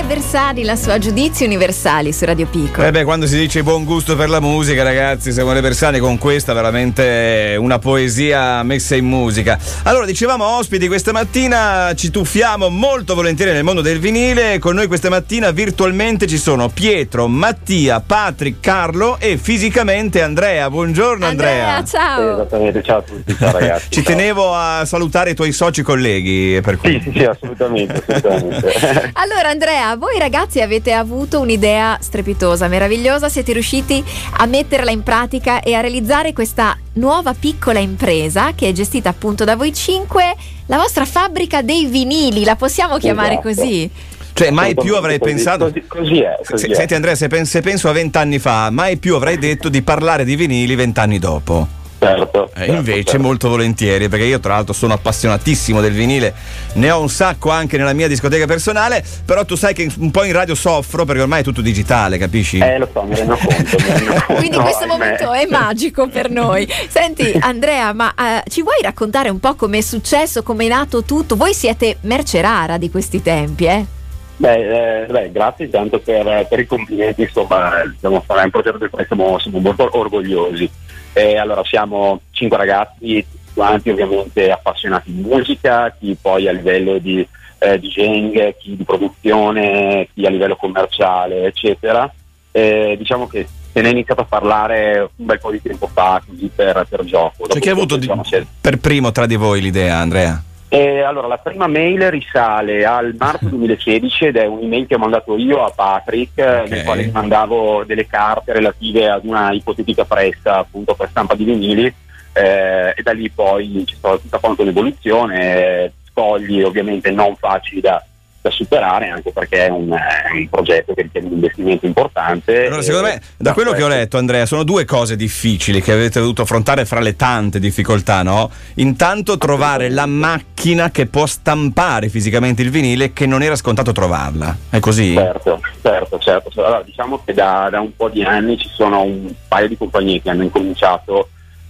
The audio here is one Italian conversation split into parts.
Bersani, la sua Giudizi Universali su Radio Pico. Quando si dice buon gusto per la musica, ragazzi, Simone Bersani con questa veramente una poesia messa in musica. Allora, dicevamo ospiti questa mattina, ci tuffiamo molto volentieri nel mondo del vinile. Con noi questa mattina virtualmente ci sono Pietro, Mattia, Patrick, Carlo e fisicamente Andrea. Buongiorno Andrea. Ciao. Esattamente, ciao a tutti, ciao ragazzi. Ci tenevo a salutare i tuoi soci colleghi, per cui. Sì, assolutamente. Allora Andrea, voi ragazzi avete avuto un'idea strepitosa, meravigliosa, siete riusciti a metterla in pratica e a realizzare questa nuova piccola impresa che è gestita appunto da voi 5, la vostra fabbrica dei vinili, la possiamo chiamare così? Cioè, mai più avrei pensato. Così è. Senti Andrea, se penso a 20 anni fa, mai più avrei detto di parlare di vinili 20 anni dopo. Certo. Invece molto volentieri, perché io tra l'altro sono appassionatissimo del vinile, ne ho un sacco anche nella mia discoteca personale, però tu sai che un po' in radio soffro perché ormai è tutto digitale, capisci? Lo so, mi rendo conto. Quindi questo momento è magico per noi. Senti Andrea, ma ci vuoi raccontare un po' come è successo, come è nato tutto? Voi siete merce rara di questi tempi, grazie tanto per i complimenti, insomma, è un progetto del quale siamo molto orgogliosi. Allora, siamo 5 ragazzi, quanti ovviamente appassionati di musica, chi poi a livello di DJing, chi di produzione, chi a livello commerciale, eccetera. Diciamo che se ne è iniziato a parlare un bel po' di tempo fa, così per gioco. Cioè, chi ha avuto per primo tra di voi l'idea, Andrea? Allora, la prima mail risale al marzo 2016 ed è un'email che ho mandato io a Patrick, nel quale gli mandavo delle carte relative ad una ipotetica pressa appunto per stampa di vinili, e da lì poi c'è stata tutta quanto un'evoluzione, scogli ovviamente non facili da superare, anche perché è un progetto che richiede un investimento importante. Allora, secondo me, da quello che ho letto, Andrea, sono due cose difficili che avete dovuto affrontare fra le tante difficoltà, no? Intanto trovare la macchina che può stampare fisicamente il vinile, che non era scontato trovarla, è così? Certo. Allora, diciamo che da un po' di anni ci sono un paio di compagnie che hanno incominciato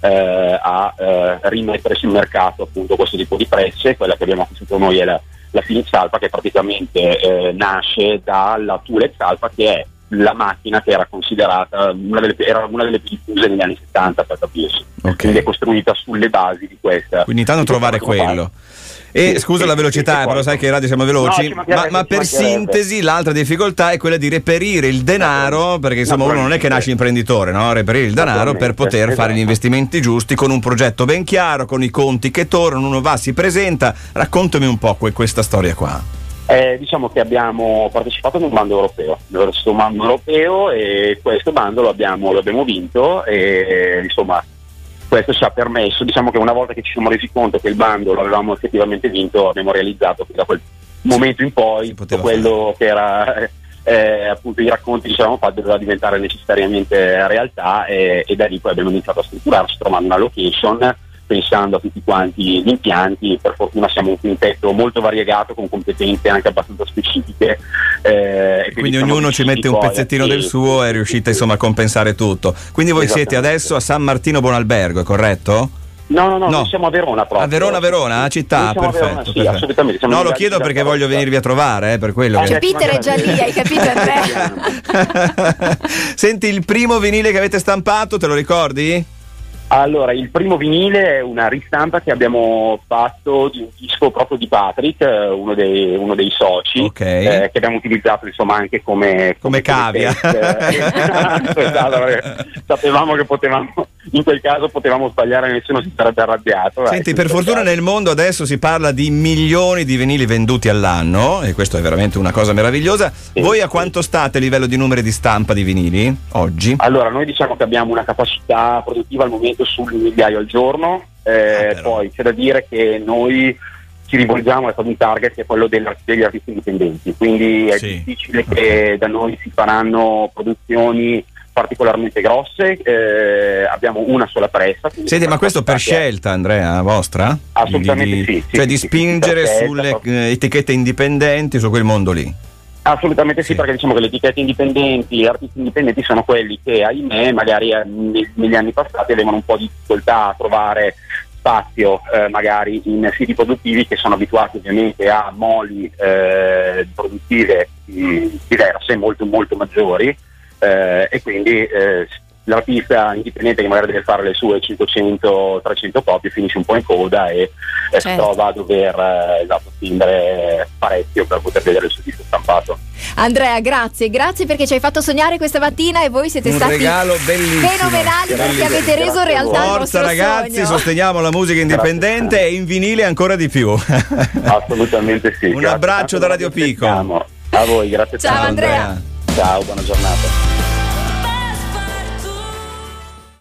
a rimettere sul mercato appunto questo tipo di presse. Quella che abbiamo acquistato noi è la Phoenix Alpha, che praticamente nasce dalla Tulex Alpha, che è la macchina che era considerata una delle più diffuse negli anni 70, per capirsi. Quindi è costruita sulle basi di questa. Quindi intanto trovare quello. E scusa la velocità, però sai che in radio siamo veloci, ma per sintesi l'altra difficoltà è quella di reperire il denaro, perché insomma uno non è che nasce imprenditore, no? Reperire il denaro per poter fare gli investimenti giusti con un progetto ben chiaro, con i conti che tornano, uno va, si presenta. Raccontami un po' questa storia qua. Diciamo che abbiamo partecipato ad un bando europeo, e questo bando lo abbiamo vinto, e insomma questo ci ha permesso, diciamo che una volta che ci siamo resi conto che il bando lo avevamo effettivamente vinto, abbiamo realizzato che da quel momento in poi tutto quello che era appunto i racconti che ci avevamo fatto doveva diventare necessariamente realtà, e da lì poi abbiamo iniziato a strutturarci trovando una location, pensando a tutti quanti gli impianti. Per fortuna siamo un quintetto molto variegato, con competenze anche abbastanza specifiche, quindi ognuno ci mette un pezzettino del suo e riuscite insomma a compensare tutto. Quindi voi siete adesso a San Martino Buonalbergo, è corretto? No, noi siamo a Verona proprio. A Verona, città, perfetto. Sì, assolutamente. No, lo chiedo perché voglio venirvi a trovare, per quello. Che Peter è già lì, hai capito Andrea? Senti, il primo vinile che avete stampato, te lo ricordi? Allora, il primo vinile è una ristampa che abbiamo fatto di un disco proprio di Patrick, uno dei soci, che abbiamo utilizzato insomma anche come cavia. Sapevamo che in quel caso potevamo sbagliare, nessuno si sarebbe arrabbiato. Senti, per fortuna nel mondo adesso si parla di milioni di vinili venduti all'anno, e questo è veramente una cosa meravigliosa. Voi a quanto state a livello di numeri di stampa di vinili oggi? Allora, noi diciamo che abbiamo una capacità produttiva al momento sul migliaio al giorno, poi c'è da dire che noi ci rivolgiamo ad un target che è quello degli artisti indipendenti, quindi è difficile che da noi si faranno produzioni particolarmente grosse, abbiamo una sola pressa. Senti, ma questo per scelta, Andrea, vostra? Assolutamente sì. Cioè di spingere sulle etichette indipendenti, su quel mondo lì? Assolutamente sì, perché diciamo che le etichette indipendenti, gli artisti indipendenti sono quelli che, ahimè, magari negli anni passati avevano un po' di difficoltà a trovare spazio magari in siti produttivi che sono abituati ovviamente a moli produttive diverse, molto molto maggiori, e quindi l'artista indipendente che magari deve fare le sue 500-300 copie finisce un po' in coda e si trova a dover spendere parecchio per poter vedere il suo disco stampato. Andrea, grazie perché ci hai fatto sognare questa mattina e voi siete stati un regalo bellissimo, fenomenali, perché avete reso realtà il vostro ragazzi, sogno. Sosteniamo la musica indipendente e in vinile ancora di più. Assolutamente sì. Un abbraccio da Radio Pico. A voi, grazie. Ciao Andrea. Ciao, buona giornata.